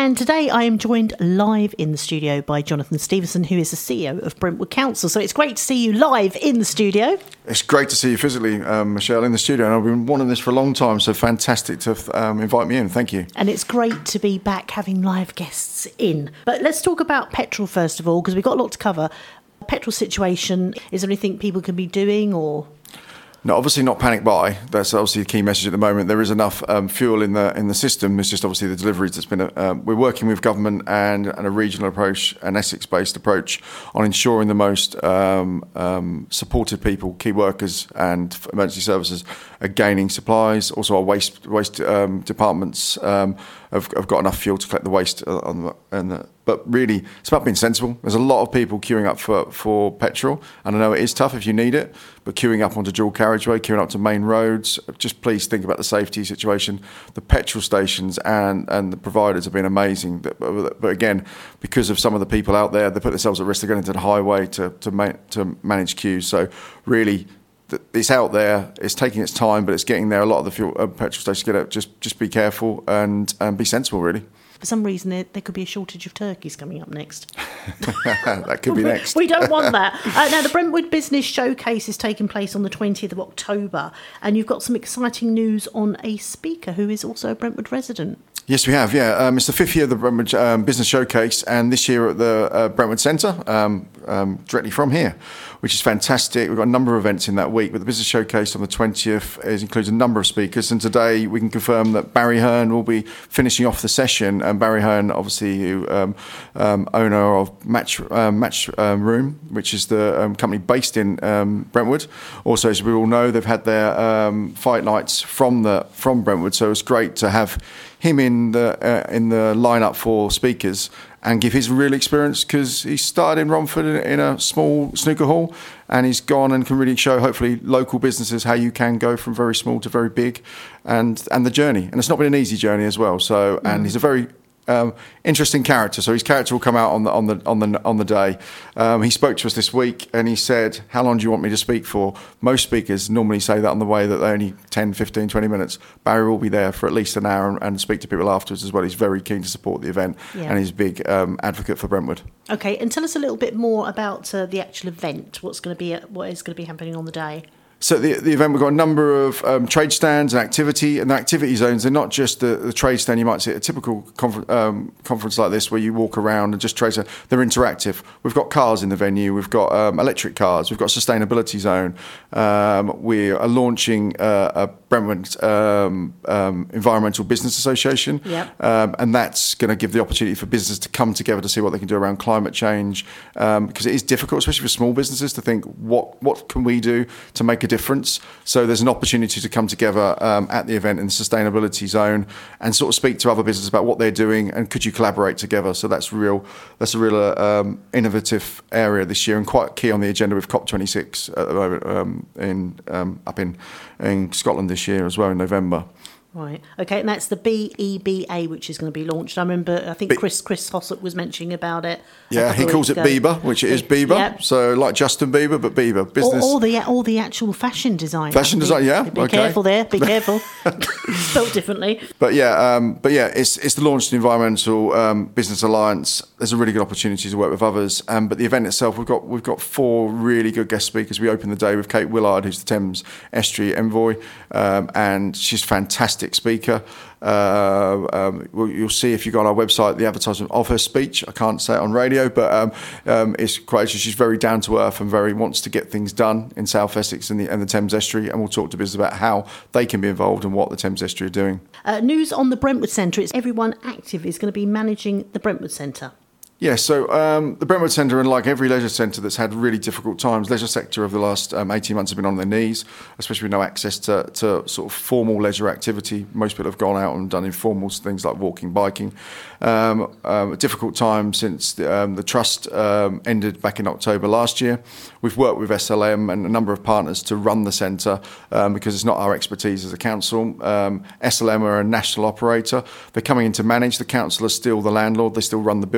And today I am joined live in the studio by Jonathan Stevenson, who is the CEO of Brentwood Council. So it's great to see you live in the studio. It's great to see you physically, Michelle, in the studio. And I've been wanting this for a long time, so fantastic to invite me in. Thank you. And it's great to be back having live guests in. But let's talk about petrol first of all, because we've got a lot to cover. Petrol situation, is there anything people can be doing or... No, obviously not panic buy. That's obviously the key message at the moment. There is enough fuel in the system. It's just obviously the deliveries that's been. We're working with government and a regional approach, an Essex-based approach, on ensuring the most supported people, key workers, and emergency services are gaining supplies. Also, our waste departments have got enough fuel to collect the waste but really, it's about being sensible. There's a lot of people queuing up for petrol, and I know it is tough if you need it, but queuing up onto dual carriageway, queuing up to main roads, just please think about the safety situation. The petrol stations and the providers have been amazing, but again, because of some of the people out there, they put themselves at risk. They're going into the highway to manage queues. So really, it's out there. It's taking its time, but it's getting there. A lot of the fuel petrol stations get out. Just be careful and be sensible, really. For some reason, there could be a shortage of turkeys coming up next. That could be next. We don't want that. Now, the Brentwood Business Showcase is taking place on the 20th of October, and you've got some exciting news on a speaker who is also a Brentwood resident. Yes, we have, yeah. It's the fifth year of the Brentwood Business Showcase, and this year at the Brentwood Centre, directly from here, which is fantastic. We've got a number of events in that week, but the Business Showcase on the 20th includes a number of speakers, and today we can confirm that Barry Hearn will be finishing off the session. And Barry Hearn, obviously, owner of Match Room, which is the company based in Brentwood. Also, as we all know, they've had their fight nights from Brentwood, so it's great to have him in the lineup for speakers and give his real experience, because he started in Romford in a small snooker hall, and he's gone and can really show, hopefully, local businesses how you can go from very small to very big, and the journey. And it's not been an easy journey as well. So, and he's a very interesting character. So his character will come out on the day. He spoke to us this week, and he said, "How long do you want me to speak for?" Most speakers normally say that on the way, that they're only 10, 15, 20 minutes. Barry will be there for at least an hour and speak to people afterwards as well. He's very keen to support the event, and he's a big advocate for Brentwood. Okay, and tell us a little bit more about the actual event. What is going to be happening on the day? So the event, we've got a number of trade stands and activity, and the activity zones, they're not just the trade stand you might see at a typical conference like this where you walk around and just trade. They're interactive. We've got cars in the venue, we've got electric cars, we've got a sustainability zone. We are launching a Brentwood Environmental Business Association, and that's going to give the opportunity for businesses to come together to see what they can do around climate change, because it is difficult, especially for small businesses, to think what can we do to make a difference. So there's an opportunity to come together at the event in the sustainability zone and sort of speak to other businesses about what they're doing and could you collaborate together. So that's a real innovative area this year, and quite key on the agenda with COP26 at the moment up in Scotland this year as well in November. Right. Okay, and that's the BEBA, which is going to be launched. I think Chris Hossett was mentioning about it. Yeah, he calls it Bieber, which it is Bieber. Yep. So like Justin Bieber, but Bieber business. Or the actual fashion design. Fashion design, yeah. Be careful there. Be careful. Spelled differently. But it's the launch of the Environmental Business Alliance. There's a really good opportunity to work with others. But the event itself, we've got 4 really good guest speakers. We open the day with Kate Willard, who's the Thames Estuary Envoy, and she's fantastic speaker. You'll see if you go on our website the advertisement of her speech. I can't say it on radio, but it's quite. She's very down to earth and very wants to get things done in South Essex and the Thames Estuary. And we'll talk to business about how they can be involved and what the Thames Estuary are doing. News on the Brentwood Centre. It's Everyone Active is going to be managing the Brentwood Centre. Yeah, so the Brentwood Centre, and like every leisure centre that's had really difficult times, leisure sector over the last 18 months have been on their knees, especially with no access to sort of formal leisure activity. Most people have gone out and done informal things like walking, biking. A difficult time since the trust ended back in October last year. We've worked with SLM and a number of partners to run the centre because it's not our expertise as a council. SLM are a national operator. They're coming in to manage. The council is still the landlord. They still run the building. We're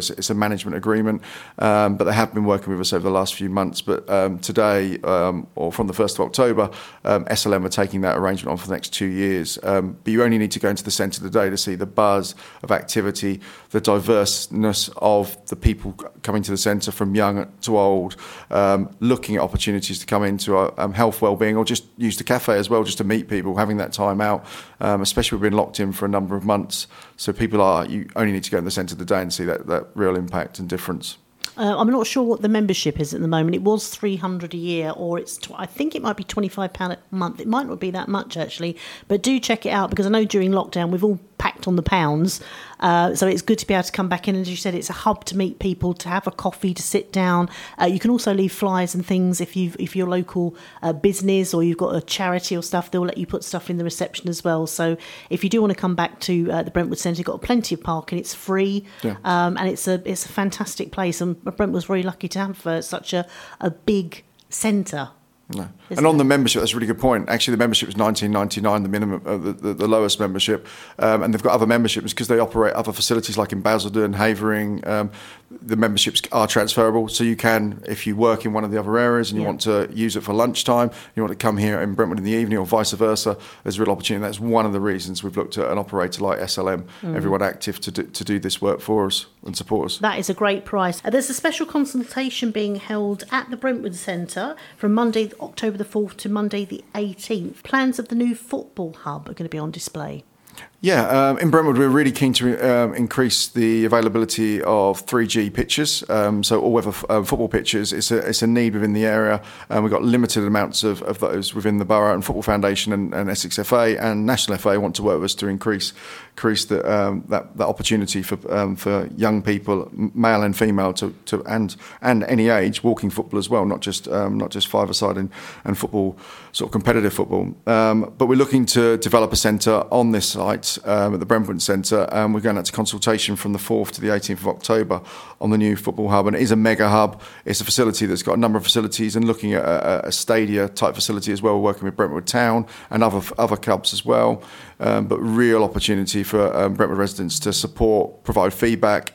it's a management agreement, but they have been working with us over the last few months. But today, or from the 1st of October, SLM are taking that arrangement on for the next 2 years. But you only need to go into the centre today to see the buzz of activity, the diverseness of the people coming to the centre from young to old, looking at opportunities to come into our health, wellbeing, or just use the cafe as well, just to meet people, having that time out. Especially we've been locked in for a number of months, so you only need to go in the centre today and see that real impact and difference. I'm not sure what the membership is at the moment. It was $300 a year, or I think it might be £25 a month. It might not be that much, actually. But do check it out, because I know during lockdown we've all packed on the pounds. So it's good to be able to come back in. As you said, it's a hub to meet people, to have a coffee, to sit down. You can also leave flyers and things if you're local business, or you've got a charity or stuff. They'll let you put stuff in the reception as well. So if you do want to come back to the Brentwood Centre, you've got plenty of parking. It's free, and it's a fantastic place. And Brentwood was very lucky to have such a big centre. No. And on the membership, that's a really good point. Actually, the membership is $19.99, the minimum, the lowest membership, and they've got other memberships because they operate other facilities like in Basildon, Havering. The memberships are transferable, so you can, if you work in one of the other areas and you want to use it for lunchtime, you want to come here in Brentwood in the evening, or vice versa. There's a real opportunity. That's one of the reasons we've looked at an operator like SLM, everyone active to do this work for us and support us. That is a great price. There's a special consultation being held at the Brentwood Centre from Monday, October the 4th to Monday the 18th. Plans of the new football hub are going to be on display. Yeah, in Brentwood, we're really keen to increase the availability of 3G pitches, so all-weather football pitches. It's a need within the area, and we've got limited amounts of those within the Borough, and Football Foundation and Essex FA and National FA want to work with us to increase that opportunity for young people, male and female, and any age, walking football as well, not just five-a-side and football, sort of competitive football. But we're looking to develop a centre on this site. At the Brentwood Centre, and we're going out to consultation from the 4th to the 18th of October on the new football hub, and it is a mega hub. It's a facility that's got a number of facilities, and looking at a stadia type facility as well. We're working with Brentwood Town and other clubs as well, but real opportunity for Brentwood residents to support, provide feedback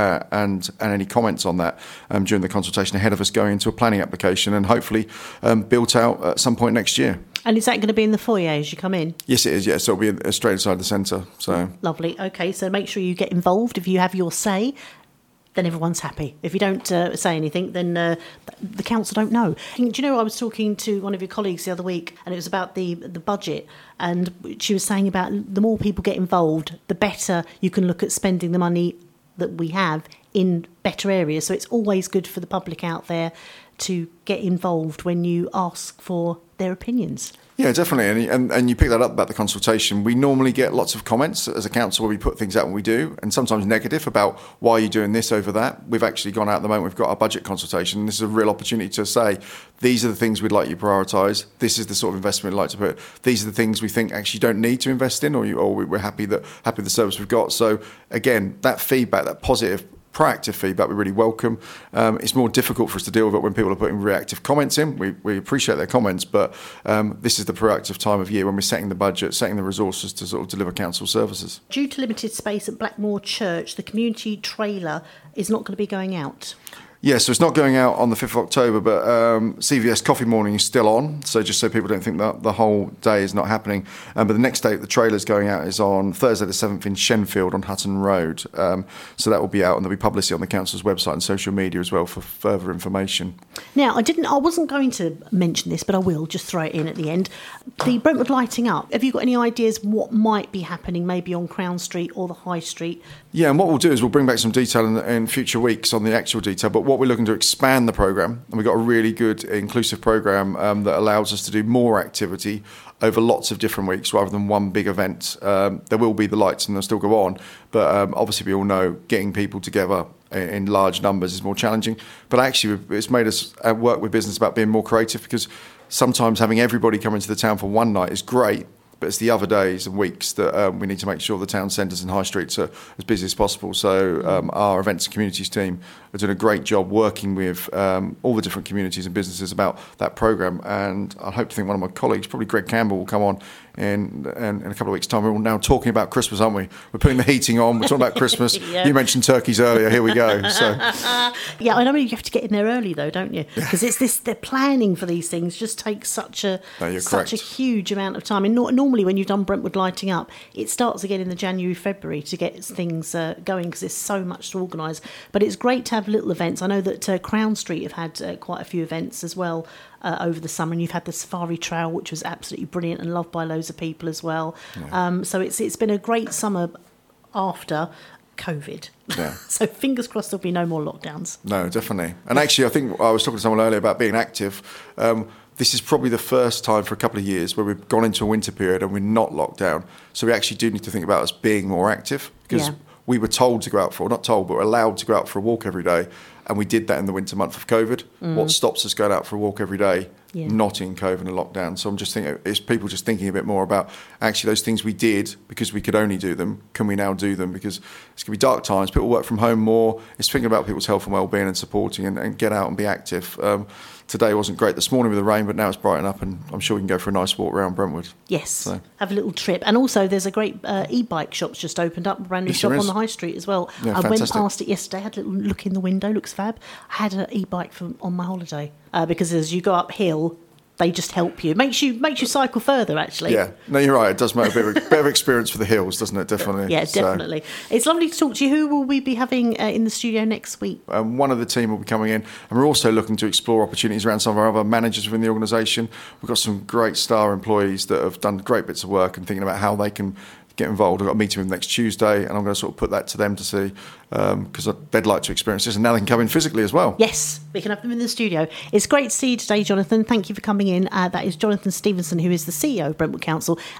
and any comments on that during the consultation ahead of us going into a planning application, and hopefully built out at some point next year. And is that going to be in the foyer as you come in? Yes, it is. Yes, so it'll be straight inside the centre. So lovely. Okay, so make sure you get involved. If you have your say, then everyone's happy. If you don't say anything, then the council don't know. Do you know, I was talking to one of your colleagues the other week, and it was about the budget, and she was saying about the more people get involved, the better you can look at spending the money that we have in better areas. So it's always good for the public out there to get involved when you ask for their opinions. Yeah, definitely. And you pick that up about the consultation. We normally get lots of comments as a council where we put things out when we do, and sometimes negative about why are you doing this over that. We've actually gone out at the moment, we've got our budget consultation, and this is a real opportunity to say, these are the things we'd like you to prioritise, this is the sort of investment we'd like to put, these are the things we think actually you don't need to invest in, or we're happy with the service we've got. So again, that feedback, that positive, proactive feedback we really welcome. It's more difficult for us to deal with it when people are putting reactive comments in. We appreciate their comments, but this is the proactive time of year when we're setting the budget, setting the resources to sort of deliver council services. Due to limited space at Blackmore Church, the community trailer is not going to be going out. Yeah, so it's not going out on the 5th of October, but CVS Coffee Morning is still on, so just so people don't think that the whole day is not happening. But the next day the trailer's going out is on Thursday the 7th in Shenfield on Hutton Road. So that will be out, and there'll be publicity on the council's website and social media as well for further information. Now, I wasn't going to mention this, but I will just throw it in at the end. The Brentwood Lighting Up, have you got any ideas what might be happening maybe on Crown Street or the High Street? Yeah, and what we'll do is we'll bring back some detail in future weeks on the actual detail, but what we're looking to expand the programme, and we've got a really good inclusive programme that allows us to do more activity over lots of different weeks rather than one big event. There will be the lights and they'll still go on, but obviously we all know getting people together in large numbers is more challenging. But actually it's made us work with business about being more creative, because sometimes having everybody come into the town for one night is great, but it's the other days and weeks that we need to make sure the town centres and high streets are as busy as possible. So our events and communities team are doing a great job working with all the different communities and businesses about that programme. And I hope to think one of my colleagues, probably Greg Campbell, will come on in a couple of weeks' time. We're all now talking about Christmas, aren't we? We're putting the heating on. We're talking about Christmas. Yeah. You mentioned turkeys earlier. Here we go. So yeah, I know you have to get in there early though, don't you? Because it's this. The planning for these things just takes such a huge amount of time. And normally, when you've done Brentwood lighting up, it starts again in the January, February to get things going because there's so much to organise. But it's great to have little events. I know that Crown Street have had quite a few events as well. Over the summer, and you've had the Safari Trail, which was absolutely brilliant and loved by loads of people as well. Yeah. So it's been a great summer after COVID. Yeah. So fingers crossed there'll be no more lockdowns. No, definitely. And actually, I think I was talking to someone earlier about being active. This is probably the first time for a couple of years where we've gone into a winter period and we're not locked down. So we actually do need to think about us being more active because we were told to go out for, not told, but we're allowed to go out for a walk every day. And we did that in the winter month of COVID. What stops us going out for a walk every day? Yeah. Not in COVID and lockdown. So I'm just thinking, it's people just thinking a bit more about actually those things we did because we could only do them. Can we now do them? Because it's going to be dark times. People work from home more. It's thinking about people's health and well-being and supporting and get out and be active. Today wasn't great this morning with the rain, but now it's brightened up and I'm sure we can go for a nice walk around Brentwood. Yes, so. Have a little trip. And also there's a great e-bike shop's just opened up, a brand new shop on the high street as well. Yeah, I went past it yesterday, had a little look in the window, looks fab. I had an e-bike on my holiday because as you go uphill, they just help you. Makes you cycle further, actually. Yeah, no, you're right. It does make a bit of experience for the hills, doesn't it? Definitely. Yeah, definitely. So. It's lovely to talk to you. Who will we be having in the studio next week? One of the team will be coming in, and we're also looking to explore opportunities around some of our other managers within the organisation. We've got some great star employees that have done great bits of work and thinking about how they can get involved. I've got a meeting with them next Tuesday and I'm going to sort of put that to them to see because they'd like to experience this and now they can come in physically as well. Yes, we can have them in the studio. It's great to see you today, Jonathan. Thank you for coming in. That is Jonathan Stevenson, who is the CEO of Brentwood Council,